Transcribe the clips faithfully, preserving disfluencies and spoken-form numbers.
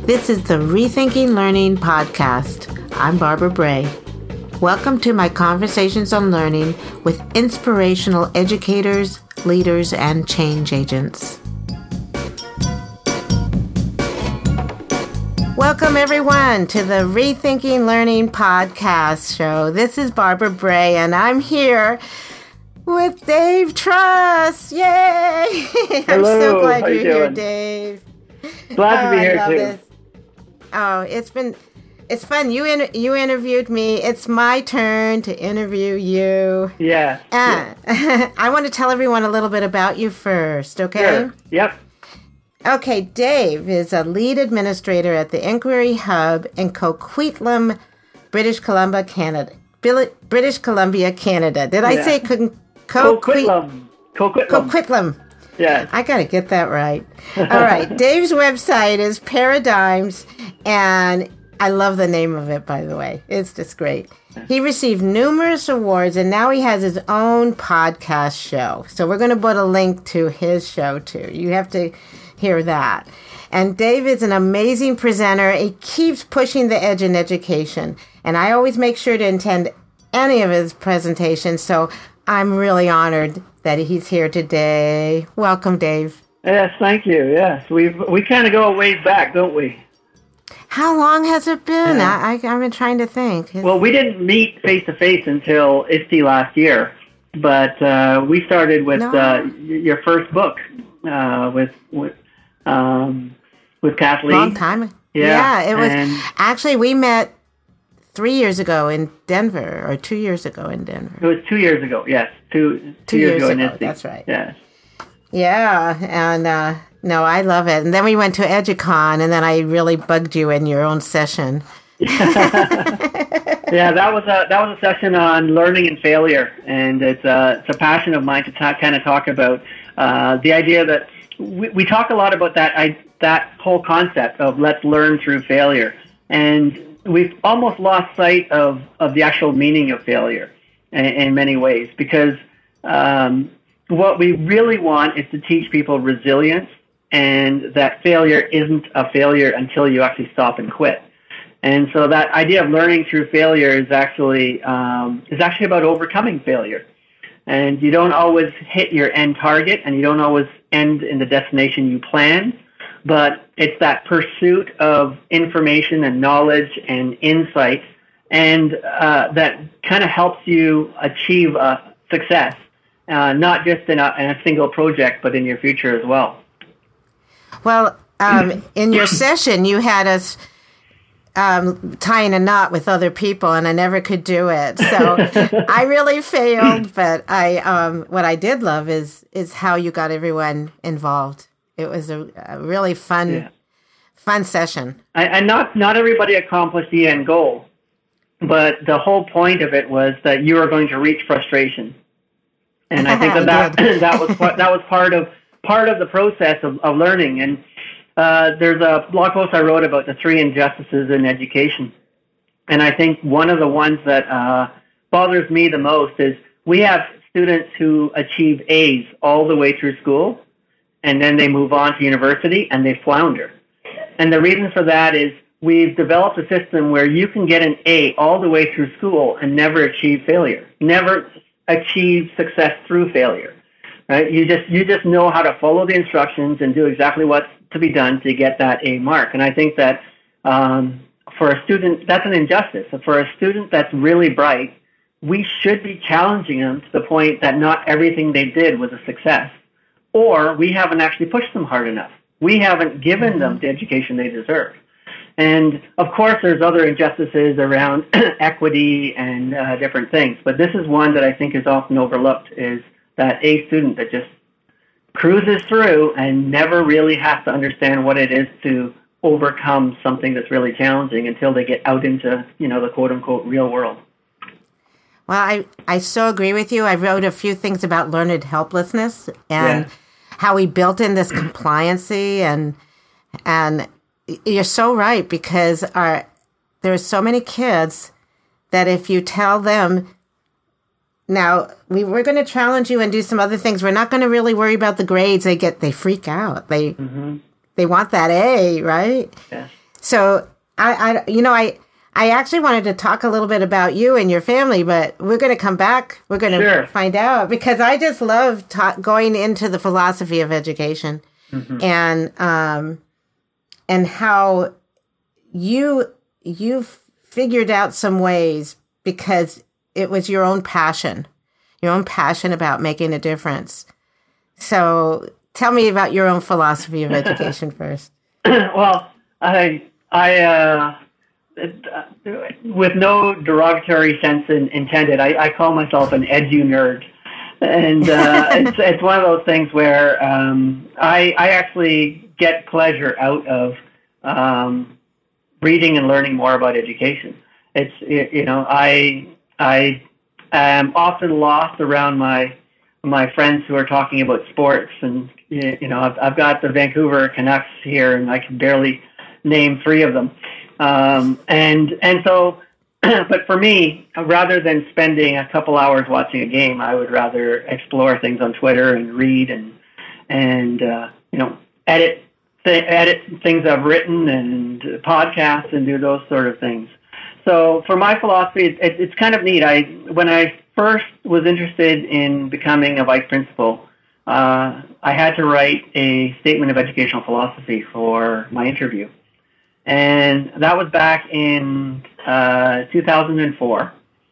This is the Rethinking Learning podcast. I'm Barbara Bray. Welcome to my conversations on learning with inspirational educators, leaders, and change agents. Welcome, everyone, to the Rethinking Learning podcast show. This is Barbara Bray, and I'm here with Dave Truss. Yay! I'm Hello, so glad how you're you here, doing? Dave. Glad to Oh, be I here love too. this. Oh, it's been it's fun. You in, you interviewed me. It's my turn to interview you. Yeah. Uh, yeah. I want to tell everyone a little bit about you first, okay? Sure. Yep. Okay, Dave is a lead administrator at the Inquiry Hub in Coquitlam, British Columbia, Canada. Bil- British Columbia, Canada. Did I Yeah. say Co- Co- Coquitlam. Coquitlam. Coquitlam. Yeah. I got to get that right. All right. Dave's website is Paradigms, and I love the name of it, by the way. It's just great. He received numerous awards, and now he has his own podcast show. So we're going to put a link to his show, too. You have to hear that. And Dave is an amazing presenter. He keeps pushing the edge in education, and I always make sure to attend any of his presentations, so I'm really honored that he's here today. Welcome, Dave. Yes, thank you. Yes, we we kind of go a ways back, don't we? How long has it been? Yeah. I, I, I've been trying to think. It's- Well, we didn't meet face to face until I S T E last year, but uh, we started with No. uh, y- your first book uh, with with um, with Kathleen. long time. Yeah, it was and- actually we met three years ago in Denver, or two years ago in Denver. It was two years ago. Yes, two two, Two years, years ago. in ago, I S T E. that's right. Yes. Yeah, and uh, no, I love it. And then we went to EduCon, and then I really bugged you in your own session. Yeah, that was a that was a session on learning and failure, and it's a it's a passion of mine to ta- kind of talk about uh, the idea that we, we talk a lot about that I, that whole concept of let's learn through failure, and we've almost lost sight of, of the actual meaning of failure in, in many ways, because um, what we really want is to teach people resilience, and that failure isn't a failure until you actually stop and quit. And so that idea of learning through failure is actually um, is actually about overcoming failure. And you don't always hit your end target, and you don't always end in the destination you planned, but it's that pursuit of information and knowledge and insight, and uh, that kind of helps you achieve uh, success, uh, not just in a, in a single project, but in your future as well. Well, um, in your session, you had us um, tying a knot with other people, and I never could do it. So I really failed. But I, um, what I did love is is how you got everyone involved. It was a, a really fun, Yeah. fun session. And and not not everybody accomplished the end goal, but the whole point of it was that you were going to reach frustration. And I think that that, I that was part- that was part of part of the process of, of learning. And uh, there's a blog post I wrote about the three injustices in education, and I think one of the ones that uh, bothers me the most is we have students who achieve A's all the way through school, and then they move on to university and they flounder. And the reason for that is we've developed a system where you can get an A all the way through school and never achieve failure, never achieve success through failure. Right? You just you just know how to follow the instructions and do exactly what's to be done to get that A mark. And I think that um, for a student, that's an injustice. For a student that's really bright, we should be challenging them to the point that not everything they did was a success, or we haven't actually pushed them hard enough. We haven't given them the education they deserve. And of course, there's other injustices around equity and uh, different things, but this is one that I think is often overlooked, is that A student that just cruises through and never really has to understand what it is to overcome something that's really challenging until they get out into, you know, the quote-unquote real world. Well, I, I so agree with you. I wrote a few things about learned helplessness and Yeah. how we built in this compliancy, and and you're so right, because our there's so many kids that if you tell them, now we we're going to challenge you and do some other things, we're not going to really worry about the grades, they get they freak out. They Mm-hmm. they want that A, right? Yeah. So I, I, you know, I, I actually wanted to talk a little bit about you and your family, but we're going to come back. We're going to sure. find out, because I just love ta- going into the philosophy of education, mm-hmm. and um, and how you you've figured out some ways, because it was your own passion, your own passion about making a difference. So tell me about your own philosophy of education first. Well, I I. Uh... with no derogatory sense in, intended, I, I call myself an edu nerd, and uh, it's it's one of those things where um, I I actually get pleasure out of um, reading and learning more about education. It's you know I I am often lost around my my friends who are talking about sports, and you know I've I've got the Vancouver Canucks here, and I can barely name three of them. Um, and, and so, but for me, rather than spending a couple hours watching a game, I would rather explore things on Twitter and read and, and, uh, you know, edit, th- edit things I've written and podcasts and do those sort of things. So for my philosophy, it, it, it's kind of neat. I, when I first was interested in becoming a vice principal, uh, I had to write a statement of educational philosophy for my interview. And that was back in uh, two thousand four.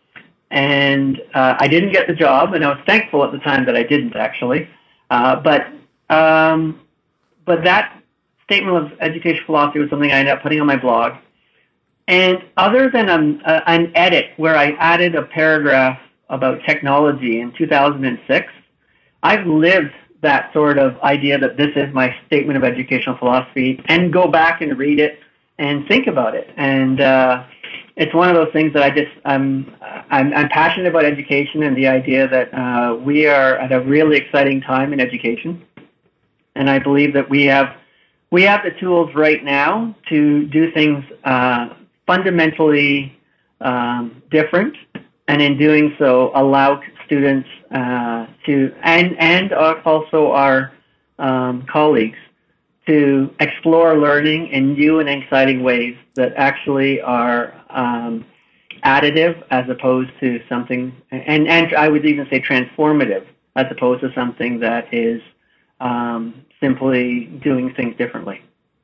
And uh, I didn't get the job, and I was thankful at the time that I didn't, actually. Uh, but um, but that statement of education philosophy was something I ended up putting on my blog. And other than an, uh, an edit where I added a paragraph about technology in two thousand six, I've lived that sort of idea that this is my statement of educational philosophy, and go back and read it and think about it. And uh, it's one of those things that I just, I'm, I'm, I'm passionate about education and the idea that uh, we are at a really exciting time in education. And I believe that we have, we have the tools right now to do things uh, fundamentally um, different, and in doing so, allow students uh, to, and, and also our um, colleagues, to explore learning in new and exciting ways that actually are um, additive, as opposed to something, and, and I would even say transformative, as opposed to something that is um, simply doing things differently.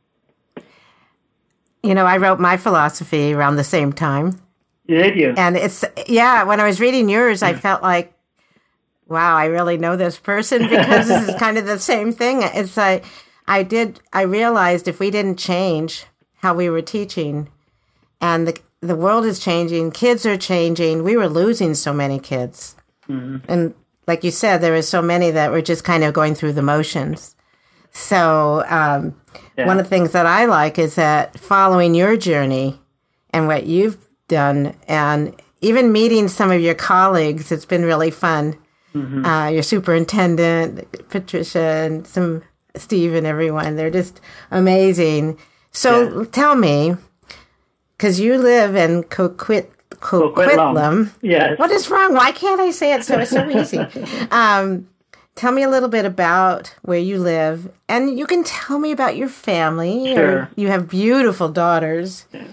You know, I wrote my philosophy around the same time. Did you? And it's, yeah, when I was reading yours, I felt like, wow, I really know this person, because this is kind of the same thing. It's like, I did, I realized if we didn't change how we were teaching, and the the world is changing, kids are changing, we were losing so many kids. Mm-hmm. And like you said, there were so many that were just kind of going through the motions. So um, yeah. One of the things that I like is that following your journey and what you've done, and even meeting some of your colleagues, it's been really fun. Mm-hmm. Uh, your superintendent, Patricia, and some Steve and everyone, they're just amazing. So yeah. Tell me, because you live in Coquit, Coquitlam. Yes. What is wrong? Why can't I say it so it's so easy? um, tell me a little bit about where you live, and you can tell me about your family. Sure. You have beautiful daughters. Yeah.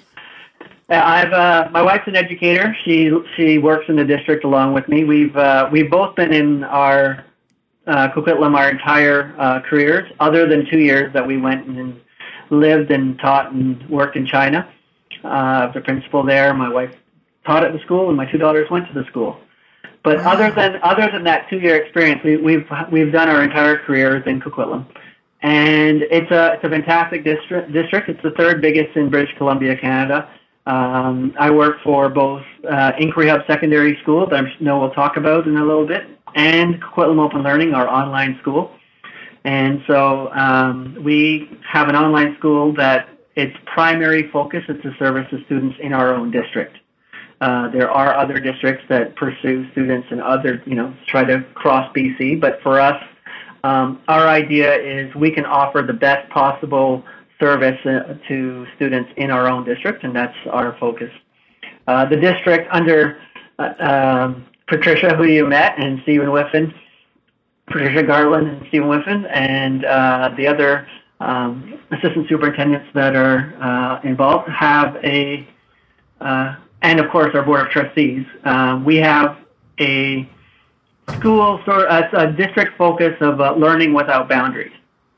I've uh, my wife's an educator. She she works in the district along with me. We've uh, we've both been in our uh, Coquitlam our entire uh, careers, other than two years that we went and lived and taught and worked in China. Uh, the principal there, my wife taught at the school, and my two daughters went to the school. But wow. other than other than that two year experience, we, we've we've done our entire careers in Coquitlam, and it's a it's a fantastic district. District. It's the third biggest in British Columbia, Canada. Um, I work for both uh, Inquiry Hub Secondary School, that I know we'll talk about in a little bit, and Coquitlam Open Learning, our online school. And so um, we have an online school that its primary focus is to service the students in our own district. Uh, there are other districts that pursue students in other, you know, try to cross B C, but for us, um, our idea is we can offer the best possible service uh, to students in our own district, and that's our focus. Uh, the district under uh, um, Patricia, who you met, and Stephen Whiffen, Patricia Garland and Stephen Whiffen, and uh, the other um, assistant superintendents that are uh, involved have a, uh, and of course our board of trustees, uh, we have a school sort of a district focus of uh, learning without boundaries.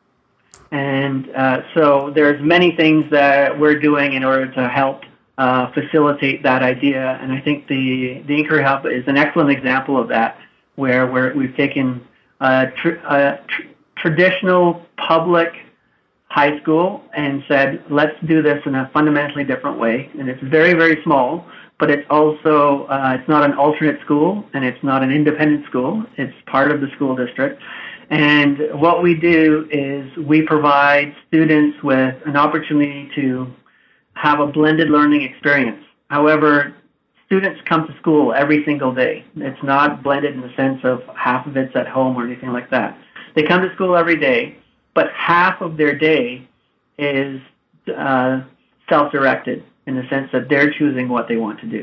And uh, so there's many things that we're doing in order to help uh, facilitate that idea. And I think the, the Inquiry Hub is an excellent example of that, where we're, we've taken a, tr- a tr- traditional public high school and said, let's do this in a fundamentally different way. And it's very, very small, but it's also, uh, it's not an alternate school and it's not an independent school. It's part of the school district. And what we do is we provide students with an opportunity to have a blended learning experience. However, students come to school every single day. It's not blended in the sense of half of it's at home or anything like that. They come to school every day, but half of their day is uh, self-directed in the sense that they're choosing what they want to do.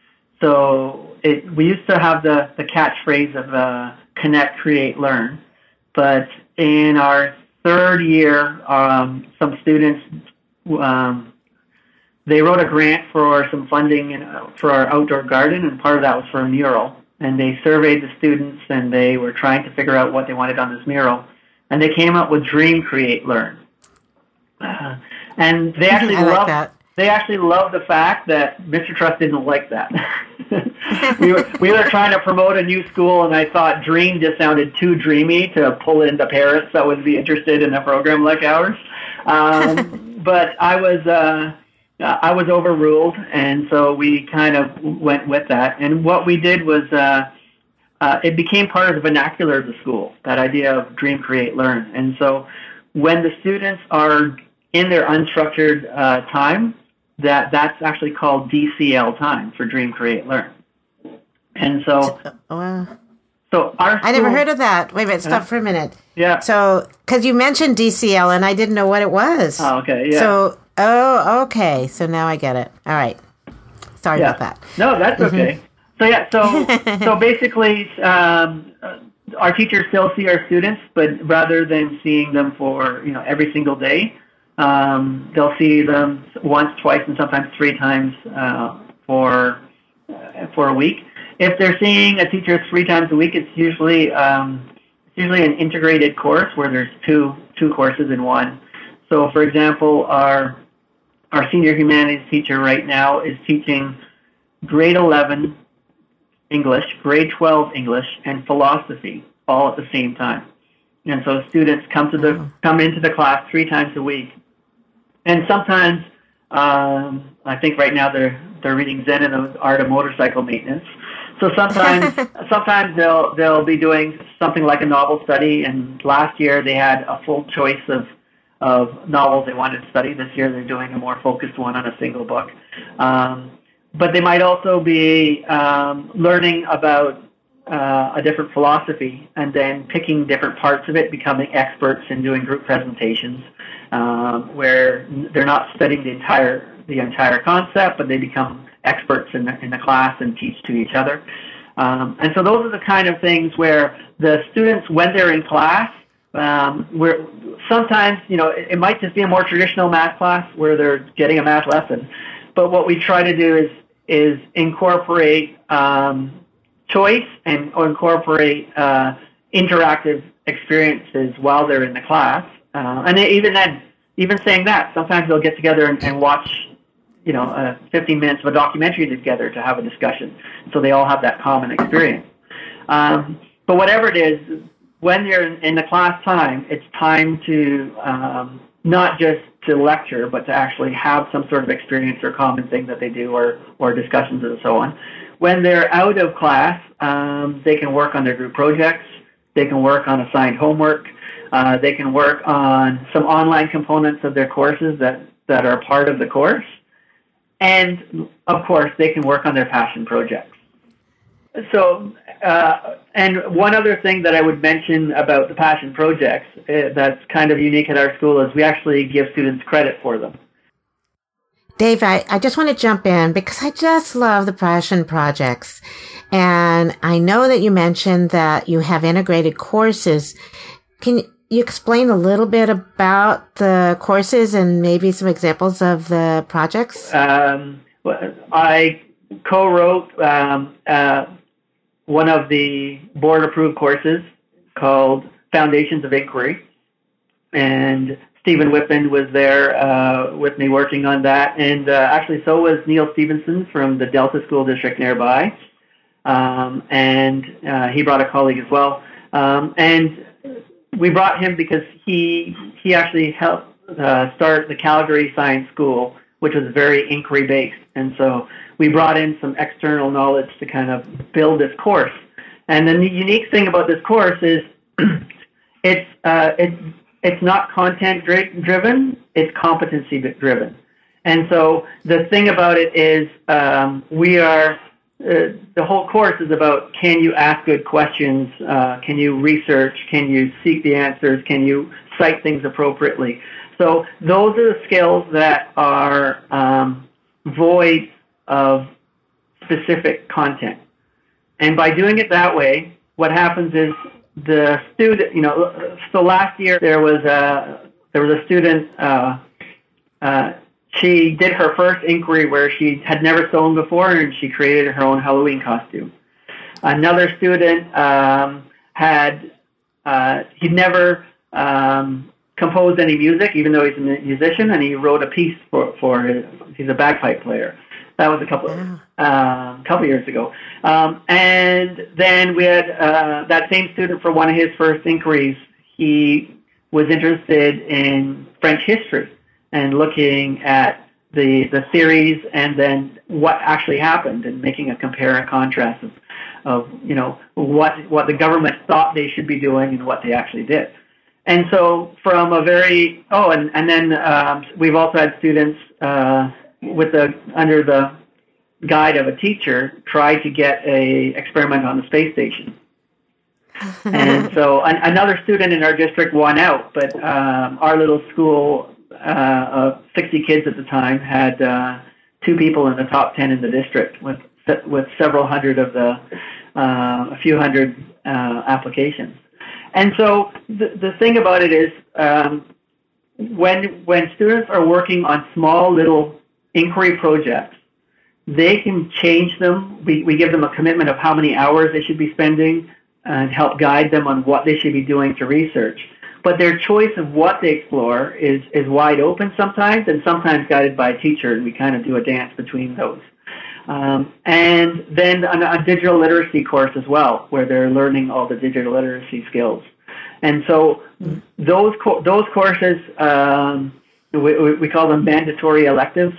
So it, we used to have the, the catchphrase of uh, connect, create, learn. But in our third year, um, some students, um, they wrote a grant for some funding in, uh, for our outdoor garden, and part of that was for a mural. And they surveyed the students, and they were trying to figure out what they wanted on this mural. And they came up with Dream, Create, Learn. Uh, and they actually I like loved that. They actually loved the fact that Mister Trust didn't like that. we were we were trying to promote a new school, and I thought dream just sounded too dreamy to pull into parents that would be interested in a program like ours. Um, but I was uh, I was overruled, and so we kind of went with that. And what we did was uh, uh, it became part of the vernacular of the school, that idea of dream, create, learn. And so when the students are in their unstructured uh, time, that that's actually called D C L time, for Dream, Create, Learn. And so, Wow. so our school, I never heard of that. Wait a minute, stop uh, for a minute. Yeah. So, because you mentioned D C L and I didn't know what it was. Oh, okay. Yeah. So, oh, okay. So now I get it. All right. Sorry yeah. about that. No, that's mm-hmm. okay. So yeah, so so basically, um, our teachers still see our students, but rather than seeing them for you know every single day, um, they'll see them once, twice, and sometimes three times uh, for uh, for a week. If they're seeing a teacher three times a week, it's usually um, it's usually an integrated course where there's two two courses in one. So, for example, our our senior humanities teacher right now is teaching grade eleven English, grade twelve English, and philosophy all at the same time. And so students come to the come into the class three times a week. And sometimes, um, I think right now they're they're reading Zen and the Art of Motorcycle Maintenance. So sometimes sometimes they'll they'll be doing something like a novel study. And last year they had a full choice of of novels they wanted to study. This year they're doing a more focused one on a single book. Um, but they might also be um, learning about uh, a different philosophy and then picking different parts of it, becoming experts and doing group presentations um, where they're not studying the entire the entire concept, but they become experts in the, in the class and teach to each other. Um, and so those are the kind of things where the students, when they're in class, um, where sometimes, you know, it, it might just be a more traditional math class where they're getting a math lesson. But what we try to do is is incorporate um, choice and or incorporate uh, interactive experiences while they're in the class. Uh, and even then, even saying that, sometimes they'll get together and, and watch, you know, uh, fifteen minutes of a documentary together to have a discussion. So they all have that common experience. Um, but whatever it is, when you're in, in the class time, it's time to um, not just to lecture, but to actually have some sort of experience or common thing that they do, or, or discussions and so on. When they're out of class, um, they can work on their group projects, they can work on assigned homework, uh, they can work on some online components of their courses that, that are part of the course, and of course they can work on their passion projects. So, uh, and one other thing that I would mention about the passion projects uh, that's kind of unique at our school is we actually give students credit for them. Dave, I, I just want to jump in because I just love the passion projects. And I know that you mentioned that you have integrated courses. Can you explain a little bit about the courses and maybe some examples of the projects? Um, I co-wrote um, uh, one of the board-approved courses called Foundations of Inquiry, and Stephen Whitman was there uh, with me working on that, and uh, actually so was Neil Stevenson from the Delta School District nearby, um, and uh, he brought a colleague as well. Um, and we brought him because he he actually helped uh, start the Calgary Science School, which was very inquiry-based, and so we brought in some external knowledge to kind of build this course. And the unique thing about this course is it's uh, it's it's not content driven; it's competency driven. And so the thing about it is, um, we are uh, the whole course is about: can you ask good questions? Uh, can you research? Can you seek the answers? Can you cite things appropriately? So those are the skills that are um, void of specific content. And by doing it that way, what happens is the student, you know, so last year there was a, there was a student, uh, uh, she did her first inquiry where she had never sewn before, and she created her own Halloween costume. Another student um, had, uh, he'd never um, composed any music, even though he's a musician, and he wrote a piece for, for his, he's a bagpipe player. That was a couple of, uh, couple years ago. Um, and then we had uh, that same student for one of his first inquiries. He was interested in French history and looking at the the theories and then what actually happened, and making a compare and contrast of, of you know what what the government thought they should be doing and what they actually did. And so from a very oh and and then um, we've also had students uh, with the under the guide of a teacher try to get a experiment on the space station. And so an, another student in our district won out, but um, our little school uh, of sixty kids at the time had uh, two people in the top ten in the district with with several hundred of the uh, a few hundred uh, applications. And so the the thing about it is, um, when when students are working on small little inquiry projects, they can change them. We, we give them a commitment of how many hours they should be spending and help guide them on what they should be doing to research. But their choice of what they explore is, is wide open sometimes, and sometimes guided by a teacher, and we kind of do a dance between those. Um, and then a, a digital literacy course as well, where they're learning all the digital literacy skills. And so those co- those courses, um, we, we call them mandatory electives.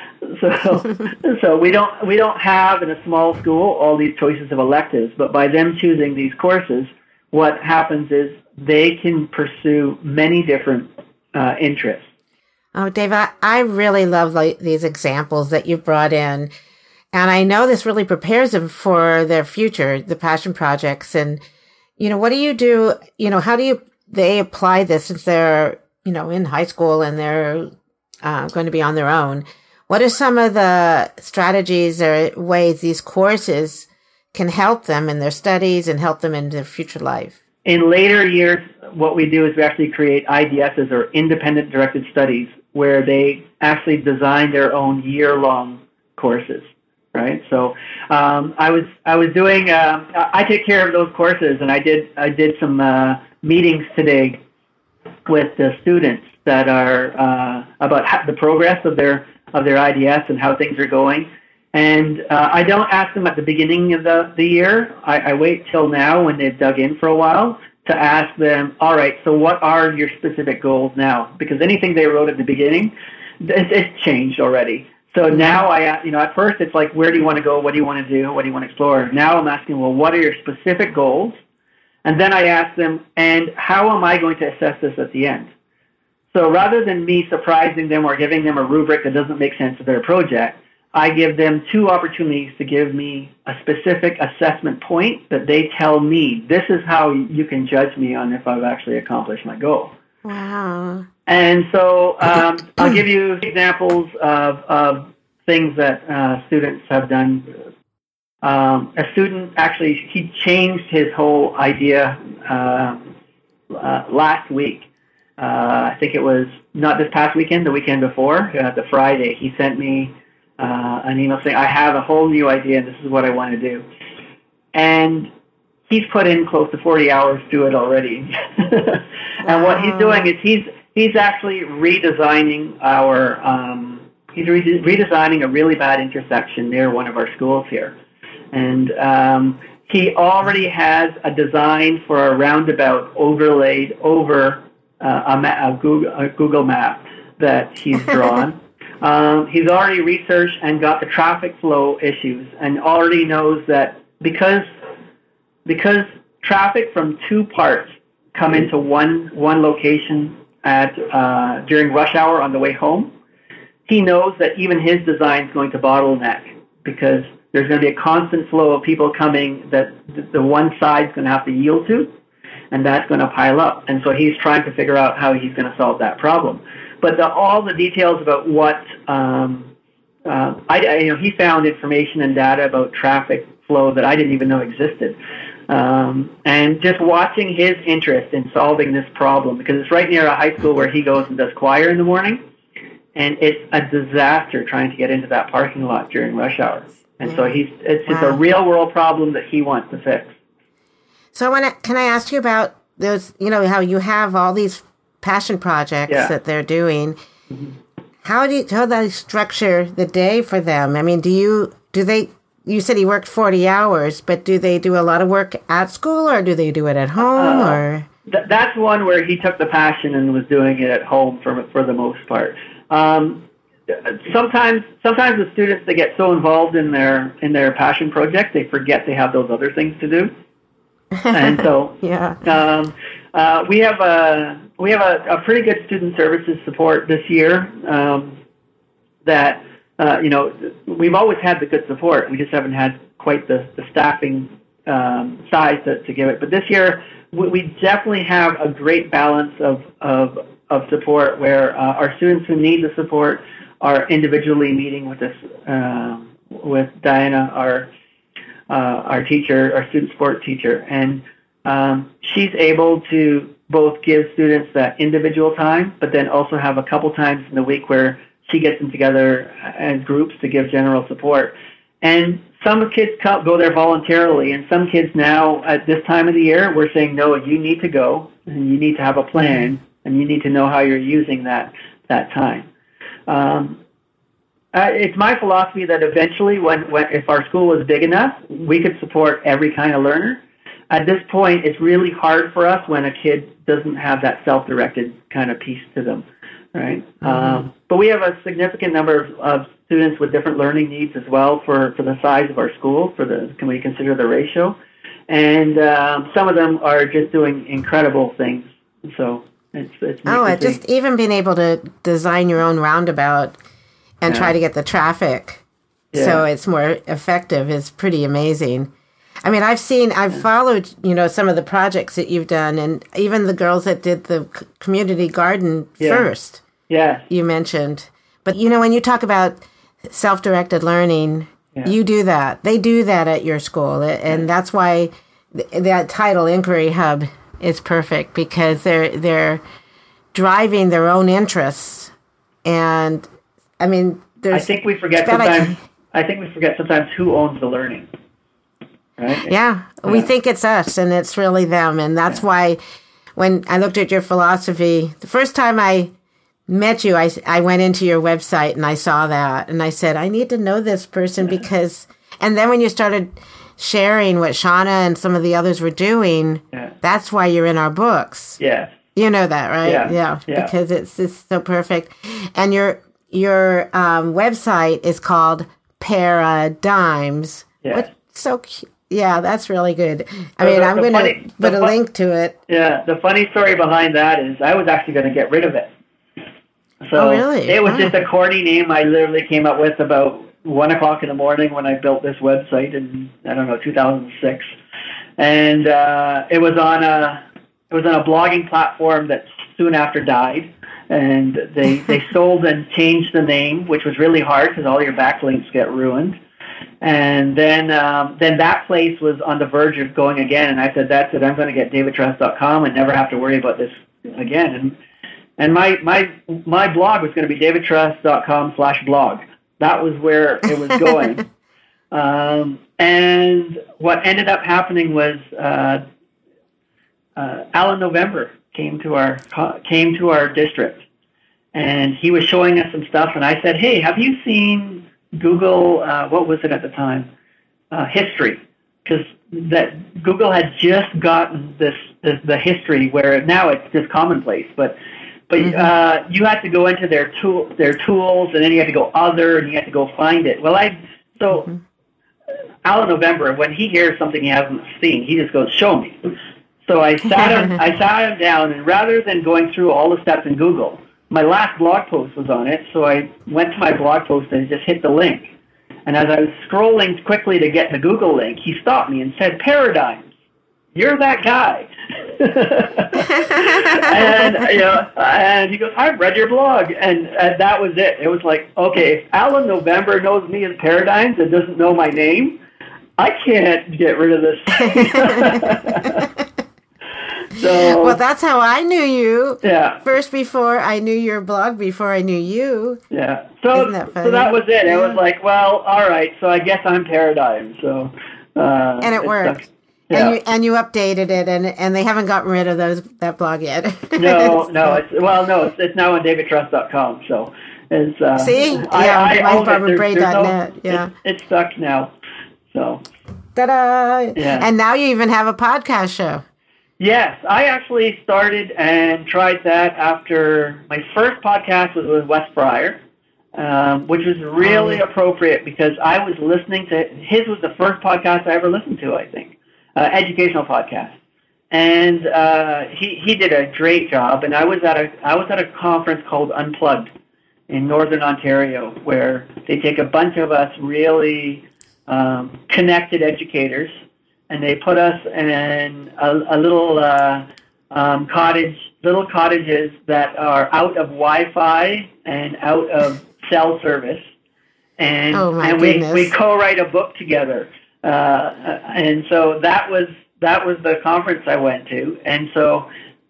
So, so we don't we don't have in a small school all these choices of electives, but by them choosing these courses, what happens is they can pursue many different uh, interests. Oh, Dave, I, I really love like, these examples that you brought in, and I know this really prepares them for their future, the passion projects. And you know, what do you do? You know, how do you they apply this since they're you know in high school and they're uh, going to be on their own? What are some of the strategies or ways these courses can help them in their studies and help them in their future life? In later years, what we do is we actually create I D Ss, or independent directed studies, where they actually design their own year-long courses, right? So um, I was I was doing uh, I take care of those courses, and I did I did some uh, meetings today with the students that are uh, about the progress of their of their I D S and how things are going. And uh, I don't ask them at the beginning of the, the year. I, I wait till now when they've dug in for a while to ask them, all right, so what are your specific goals now? Because anything they wrote at the beginning, it's, it's changed already. So now I, you know, at first it's like, where do you want to go? What do you want to do? What do you want to explore? Now I'm asking, well, what are your specific goals? And then I ask them, and how am I going to assess this at the end? So rather than me surprising them or giving them a rubric that doesn't make sense to their project, I give them two opportunities to give me a specific assessment point that they tell me, this is how you can judge me on if I've actually accomplished my goal. Wow. And so um, I'll give you examples of, of things that uh, students have done. Um, a student actually, he changed his whole idea uh, uh, last week. Uh, I think it was not this past weekend, the weekend before, uh, the Friday. He sent me uh, an email saying, I have a whole new idea and this is what I want to do. And he's put in close to forty hours to it already. And wow. What he's doing is he's he's actually redesigning our, um, he's re- redesigning a really bad intersection near one of our schools here. And um, he already has a design for a roundabout overlaid over uh, a, ma- a, Google, a Google map that he's drawn. um, he's already researched and got the traffic flow issues and already knows that because because traffic from two parts come into one one location at uh, during rush hour on the way home, he knows that even his design is going to bottleneck because there's going to be a constant flow of people coming that the one side's going to have to yield to, and that's going to pile up. And so he's trying to figure out how he's going to solve that problem. But the, all the details about what um, uh, I, I, you know, he found information and data about traffic flow that I didn't even know existed. Um, and just watching his interest in solving this problem, because it's right near a high school where he goes and does choir in the morning, and it's a disaster trying to get into that parking lot during rush hour. And yeah. so he's it's just wow. a real world problem that he wants to fix. So I want to, can I ask you about those, you know, how you have all these passion projects yeah. that they're doing. Mm-hmm. How do you, how do they structure the day for them? I mean, do you, do they, you said he worked forty hours, but do they do a lot of work at school or do they do it at home uh, or? Th- that's one where he took the passion and was doing it at home for for the most part. Um, sometimes, sometimes the students, they get so involved in their in their passion project, they forget they have those other things to do. And so, yeah, um, uh, we have a we have a, a pretty good student services support this year. Um, that uh, you know, we've always had the good support. We just haven't had quite the the staffing um, size to, to give it. But this year, we, we definitely have a great balance of of of support where uh, our students who need the support are individually meeting with us uh, with Diana, our Uh, our teacher, our student support teacher, and um, she's able to both give students that individual time, but then also have a couple times in the week where she gets them together as groups to give general support. And some kids go there voluntarily, and some kids now at this time of the year, we're saying, no, you need to go, and you need to have a plan, and you need to know how you're using that that time. Um, Uh, it's my philosophy that eventually, when, when if our school was big enough, we could support every kind of learner. At this point, it's really hard for us when a kid doesn't have that self-directed kind of piece to them, right? Mm-hmm. Um, but we have a significant number of, of students with different learning needs as well for, for the size of our school, for the, can we consider the ratio? And um, some of them are just doing incredible things. So it's, it's Oh, it just even being able to design your own roundabout and yeah. try to get the traffic yeah. so it's more effective is pretty amazing. I mean, I've seen, I've yeah. followed, you know, some of the projects that you've done, and even the girls that did the community garden yeah. first. Yeah. You mentioned. But, you know, when you talk about self-directed learning, yeah. you do that. They do that at your school. And yeah. that's why th- that title, Inquiry Hub, is perfect, because they're they're driving their own interests. And I mean, there's. I think we forget sometimes. I think we forget sometimes who owns the learning. Right? Yeah, yeah, we think it's us, and it's really them, and that's yeah. why when I looked at your philosophy, the first time I met you, I I went into your website and I saw that, and I said, I need to know this person yeah. because. And then when you started sharing what Shauna and some of the others were doing, yeah. that's why you're in our books. Yeah, you know that, right? Yeah, yeah, yeah. because it's it's so perfect, and your. Your um, website is called Para-Dimes. Yeah. What's so cute. Yeah, that's really good. I so mean, the, I'm going to put a fun, link to it. Yeah, the funny story behind that is I was actually going to get rid of it. So oh, really? It was wow. just a corny name I literally came up with about one o'clock in the morning when I built this website in, I don't know, two thousand six. And uh, it was on a it was on a blogging platform that soon after died. And they, they sold and changed the name, which was really hard because all your backlinks get ruined. And then um, then that place was on the verge of going again, and I said, that's it, I'm going to get david truss dot com and never have to worry about this again. And and my my my blog was going to be david truss dot com slash blog. That was where it was going. um, and what ended up happening was uh, uh, Alan November came to our came to our district, and he was showing us some stuff. And I said, hey, have you seen Google, uh, what was it at the time? Uh, history. Because that Google had just gotten this, this, the history where now it's just commonplace. But but mm-hmm. uh, you had to go into their tool, their tools, and then you had to go other, and you had to go find it. Well, I so mm-hmm. Alan November, when he hears something he hasn't seen, he just goes, show me. So I sat him, I sat him down, and rather than going through all the steps in Google, my last blog post was on it, so I went to my blog post and just hit the link. And as I was scrolling quickly to get the Google link, he stopped me and said, Paradigms, you're that guy. and you know, and he goes, I've read your blog. And, and that was it. It was like, okay, if Alan November knows me as Paradigms and doesn't know my name, I can't get rid of this. So, well, that's how I knew you. Yeah. First, before I knew your blog, before I knew you. Yeah. So, Isn't that funny? So that was it. Yeah. It was like, well, all right. So I guess I'm Paradigm. So. Uh, and it, it worked. Yeah. And you and you updated it, and and they haven't gotten rid of those that blog yet. no, no. It's well, no. It's, it's now on david truss dot com. So it's. Uh, See, I, yeah, I mine's barbara bray dot net. No, yeah, it's, it's stuck now. So. Ta-da! Yeah. And now you even have a podcast show. Yes, I actually started and tried that after my first podcast was with Wes Fryer, um, which was really oh, yeah. appropriate because I was listening to, his was the first podcast I ever listened to, I think, uh, educational podcast. And uh, he, he did a great job, and I was at a I was at a conference called Unplugged in Northern Ontario, where they take a bunch of us really um, connected educators, and they put us in a, a little uh, um, cottage, little cottages that are out of Wi-Fi and out of cell service, and oh my and we, goodness. we co-write a book together, uh, and so that was that was the conference I went to, and so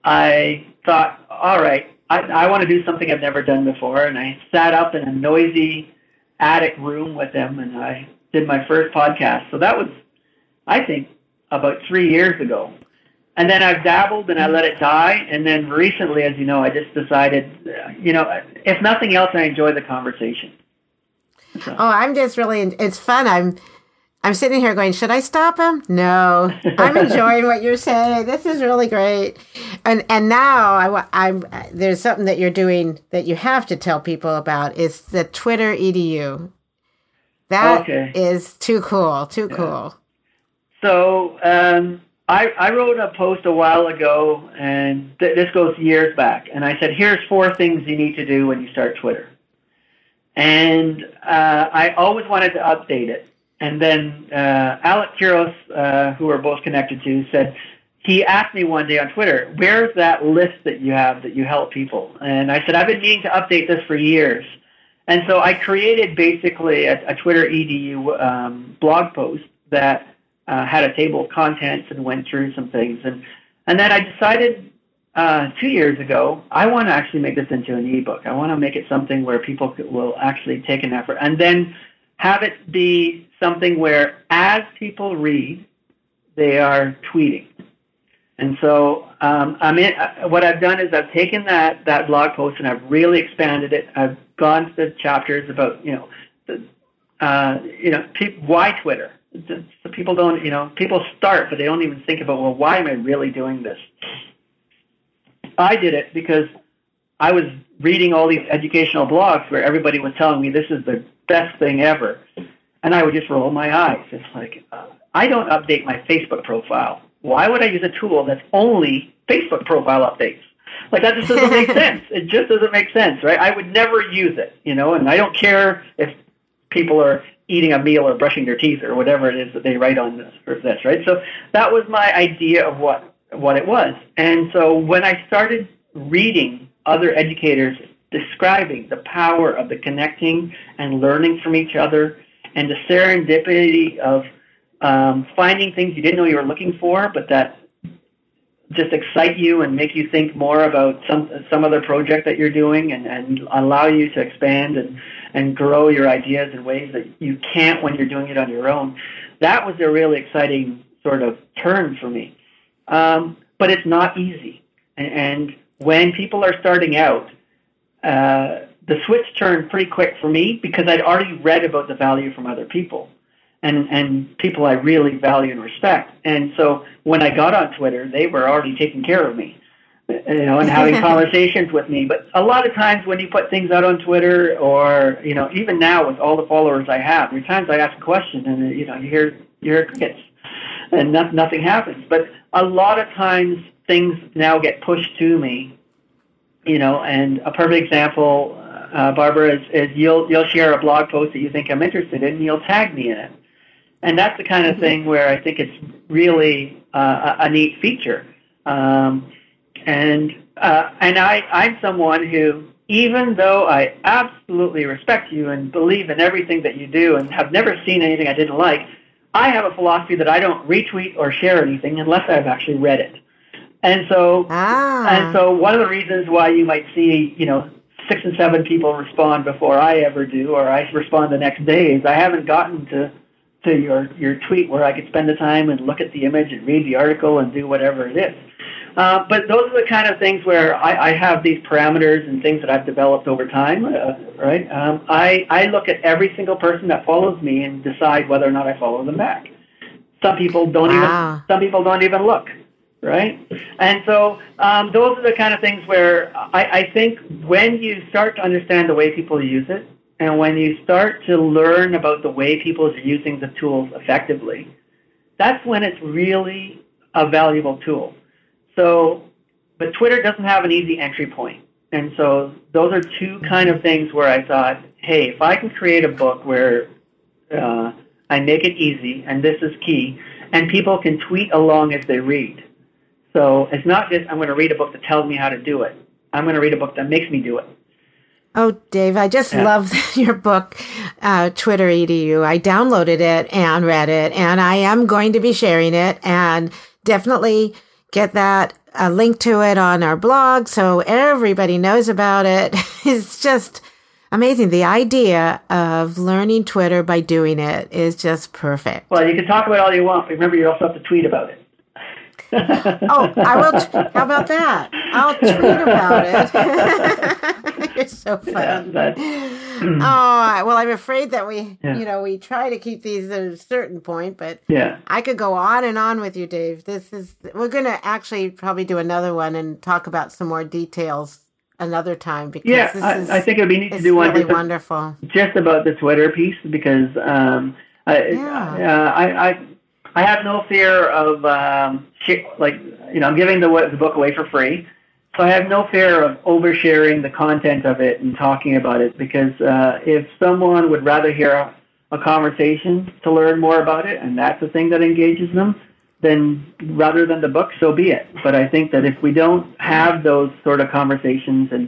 I thought, all right, I, I want to do something I've never done before, and I sat up in a noisy attic room with them, and I did my first podcast. So that was, I think, about three years ago. And then I've dabbled and I let it die. And then recently, as you know, I just decided, you know, if nothing else, I enjoy the conversation. So. Oh, I'm just really, it's fun. I'm I'm sitting here going, should I stop him? No, I'm enjoying what you're saying. This is really great. And and now I, I'm there's something that you're doing that you have to tell people about. It's the Twitter E D U. That okay. is too cool, too yeah. cool. So um, I, I wrote a post a while ago, and th- this goes years back, and I said, here's four things you need to do when you start Twitter. And uh, I always wanted to update it. And then uh, Alec Quiros, uh, who we're both connected to, said, he asked me one day on Twitter, where's that list that you have that you help people? And I said, I've been meaning to update this for years. And so I created basically a, a Twitter E D U um, blog post that uh, had a table of contents and went through some things. And, and then I decided uh, two years ago, I want to actually make this into an ebook. I want to make it something where people could, will actually take an effort and then have it be something where as people read, they are tweeting. And so um, I mean, what I've done is I've taken that, that blog post and I've really expanded it. I've gone to the chapters about, you know, the, uh, you know, pe- why Twitter? So people don't, you know, people start, but they don't even think about, well, why am I really doing this? I did it because I was reading all these educational blogs where everybody was telling me this is the best thing ever. And I would just roll my eyes. It's like, uh, I don't update my Facebook profile. Why would I use a tool that's only Facebook profile updates? Like, that just doesn't make sense. It just doesn't make sense, right? I would never use it, you know, and I don't care if people are eating a meal or brushing their teeth or whatever it is that they write on this or this, right? So that was my idea of what, what it was. And so when I started reading other educators describing the power of the connecting and learning from each other and the serendipity of um, finding things you didn't know you were looking for, but that just excite you and make you think more about some some other project that you're doing, and, and allow you to expand and, and grow your ideas in ways that you can't when you're doing it on your own. That was a really exciting sort of turn for me. Um, but it's not easy. And, and when people are starting out, uh, the switch turned pretty quick for me because I'd already read about the value from other people. And, and people I really value and respect. And so when I got on Twitter, they were already taking care of me, you know, and having conversations with me. But a lot of times when you put things out on Twitter, or, you know, even now with all the followers I have, there are times I ask a question and, you know, you hear, you hear crickets and no, nothing happens. But a lot of times things now get pushed to me, you know, and a perfect example, uh, Barbara, is, is you'll, you'll share a blog post that you think I'm interested in, and you'll tag me in it. And that's the kind of thing where I think it's really uh, a, a neat feature. Um, and uh, and I, I'm someone who, even though I absolutely respect you and believe in everything that you do and have never seen anything I didn't like, I have a philosophy that I don't retweet or share anything unless I've actually read it. And so, ah. and so one of the reasons why you might see, you know, six and seven people respond before I ever do, or I respond the next day, is I haven't gotten to to your, your tweet where I could spend the time and look at the image and read the article and do whatever it is. Uh, but those are the kind of things where I, I have these parameters and things that I've developed over time, uh, right? Um, I, I look at every single person that follows me and decide whether or not I follow them back. Some people don't wow. even some people don't even look, right? And so um, those are the kind of things where I, I think when you start to understand the way people use it, and when you start to learn about the way people are using the tools effectively, that's when it's really a valuable tool. So, but Twitter doesn't have an easy entry point. And so those are two kind of things where I thought, hey, if I can create a book where uh, I make it easy, and this is key, and people can tweet along as they read. So it's not just I'm going to read a book that tells me how to do it. I'm going to read a book that makes me do it. Oh, Dave, I just yeah. love your book, uh, Twitter E D U. I downloaded it and read it, and I am going to be sharing it, and definitely get that a link to it on our blog so everybody knows about it. It's just amazing. The idea of learning Twitter by doing it is just perfect. Well, you can talk about it all you want, but remember, you also have to tweet about it. Oh, I will. T- how about that? I'll tweet about it. You're so fun. Yeah, oh, well, I'm afraid that we, yeah. you know, we try to keep these at a certain point, but yeah. I could go on and on with you, Dave. This is, we're going to actually probably do another one and talk about some more details another time, because yeah, this I, is, I think it would be neat to do really one just, wonderful. just about the Twitter piece, because um, I, yeah. uh, I, I, I have no fear of, um, sh- like, you know, I'm giving the, the book away for free. So I have no fear of oversharing the content of it and talking about it, because uh, if someone would rather hear a, a conversation to learn more about it, and that's the thing that engages them, then rather than the book, so be it. But I think that if we don't have those sort of conversations and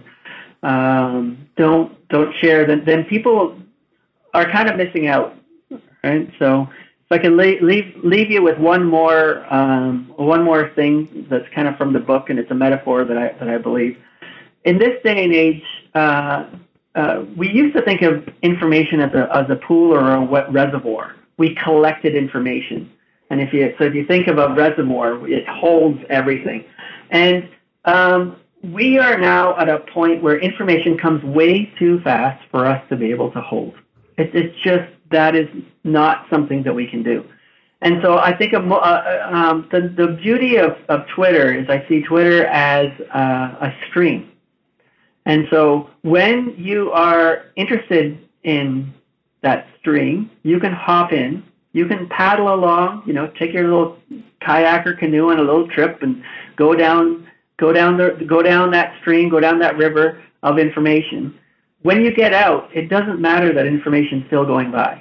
um, don't don't share, then, then people are kind of missing out, right? So if I can leave, leave, leave you with one more um, one more thing that's kind of from the book, and it's a metaphor that I that I believe. In this day and age, uh, uh, we used to think of information as a as a pool or a wet reservoir. We collected information, and if you so if you think of a reservoir, it holds everything. And um, we are now at a point where information comes way too fast for us to be able to hold. It, it's just that is not something that we can do. And so I think of, uh, um, the, the beauty of, of Twitter is I see Twitter as uh, a stream. And so when you are interested in that stream, you can hop in, you can paddle along, you know, take your little kayak or canoe on a little trip and go down, go down the, go down that stream, go down that river of information. When you get out, it doesn't matter that information is still going by,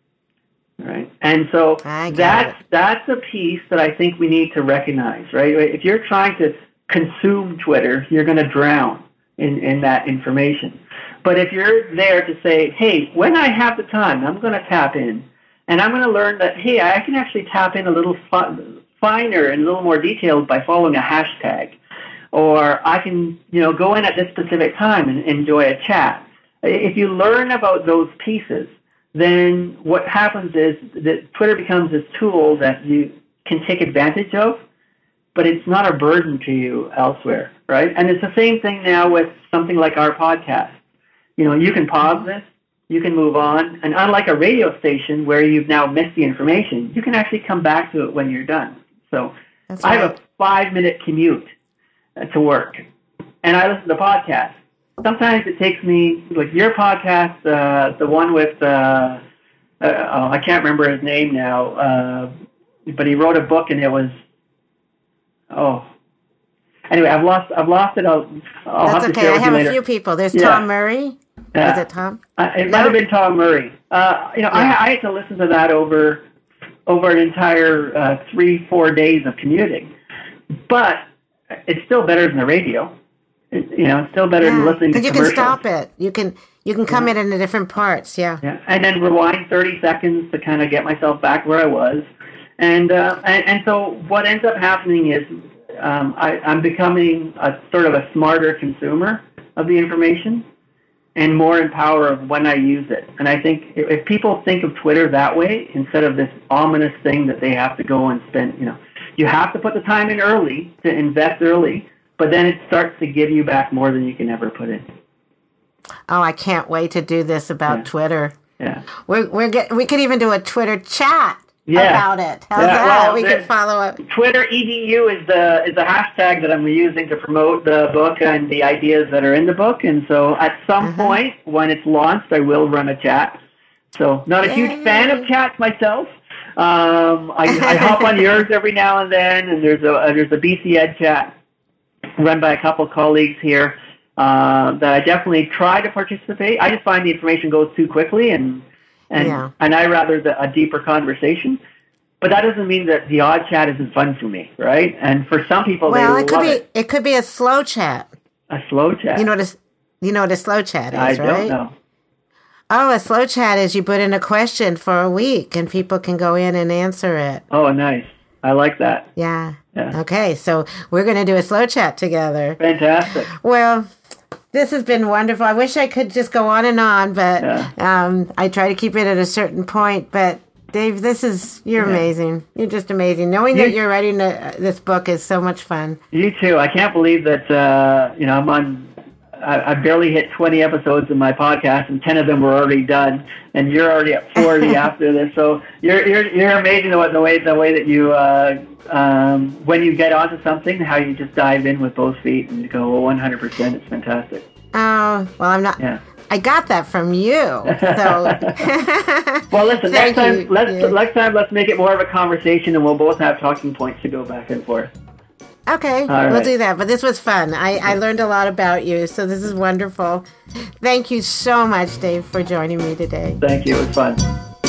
right? And so that's it. That's a piece that I think we need to recognize, right? If you're trying to consume Twitter, you're going to drown in, in that information. But if you're there to say, hey, when I have the time, I'm going to tap in, and I'm going to learn that, hey, I can actually tap in a little fi- finer and a little more detailed by following a hashtag. Or I can, you know, go in at this specific time and enjoy a chat. If you learn about those pieces, then what happens is that Twitter becomes this tool that you can take advantage of, but it's not a burden to you elsewhere, right? And it's the same thing now with something like our podcast. You know, you can pause this, you can move on, and unlike a radio station where you've now missed the information, you can actually come back to it when you're done. So That's I right. have a five-minute commute to work, and I listen to podcasts. Sometimes it takes me, like your podcast, uh, the one with, uh, uh, oh, I can't remember his name now, uh, but he wrote a book and it was, oh, anyway, I've lost, I've lost it. I'll, I'll That's have to okay. share I with have you a later. few people. There's Yeah. Tom Murray. Yeah. Is it Tom? Uh, it No? might have been Tom Murray. Uh, you know, Yeah. I, I had to listen to that over over an entire uh, three, four days of commuting, but it's still better than the radio. It, you know, it's still better than listening to Because you can commercials. stop it. You can you can come Yeah. in in different parts. Yeah. Yeah, and then rewind thirty seconds to kind of get myself back where I was, and uh, and, and so what ends up happening is um, I, I'm becoming a sort of a smarter consumer of the information, and more in power of when I use it. And I think if, if people think of Twitter that way instead of this ominous thing that they have to go and spend, you know, you have to put the time in early to invest early, but then it starts to give you back more than you can ever put in. Oh, I can't wait to do this about Yeah. Twitter. Yeah. We're we're get, we could even do a Twitter chat Yeah. about it. How's Yeah, that? well, we the- can follow up. Twitter E D U is the is the hashtag that I'm using to promote the book and the ideas that are in the book. And so at some Uh-huh. point when it's launched, I will run a chat. So not a Yay. huge fan of chats myself. Um, I, I hop on yours every now and then, and there's a uh, there's a B C Ed chat run by a couple colleagues here uh, that I definitely try to participate. I just find the information goes too quickly, and and Yeah. and I rather the, a deeper conversation. But that doesn't mean that the odd chat isn't fun for me, right? And for some people, Well, they it could love be it. it could be a slow chat. A slow chat. You know what a, you know what a slow chat is, I right? don't know. Oh, a slow chat is you put in a question for a week and people can go in and answer it. Oh, nice. I like that. Yeah. Yeah. Okay, so we're going to do a slow chat together. Fantastic. Well, this has been wonderful. I wish I could just go on and on, but Yeah. um, I try to keep it at a certain point. But Dave, this is you're Yeah. amazing. You're just amazing. Knowing You- that you're writing a, this book is so much fun. You too. I can't believe that, uh, you know, I'm on, I, I barely hit twenty episodes in my podcast, and ten of them were already done, and you're already at forty after this. So you're you're you're amazing the way the way, the way that you, uh, um, when you get onto something, how you just dive in with both feet and you go, well, one hundred percent. It's fantastic. Oh, well, I'm not. Yeah. I got that from you. So. Well, listen. Thank next time, you. let's Yeah. next time let's make it more of a conversation, and we'll both have talking points to go back and forth. Okay, All we'll right. do that. But this was fun. I, I learned a lot about you, so this is wonderful. Thank you so much, Dave, for joining me today. Thank you. It was fun.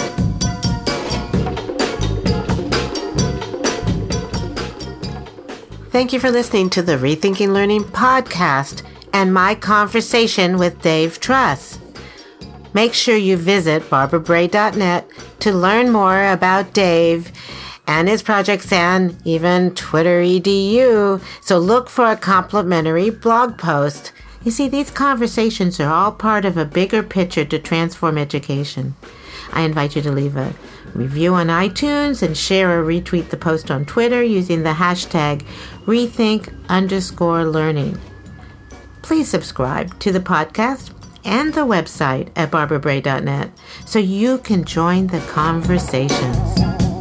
Thank you for listening to the Rethinking Learning podcast and my conversation with Dave Truss. Make sure you visit barbara bray dot net to learn more about Dave and his projects and even Twitter E D U. So look for a complimentary blog post. You see, these conversations are all part of a bigger picture to transform education. I invite you to leave a review on iTunes and share or retweet the post on Twitter using the hashtag rethink underscore learning. Please subscribe to the podcast and the website at barbara bray dot net so you can join the conversations.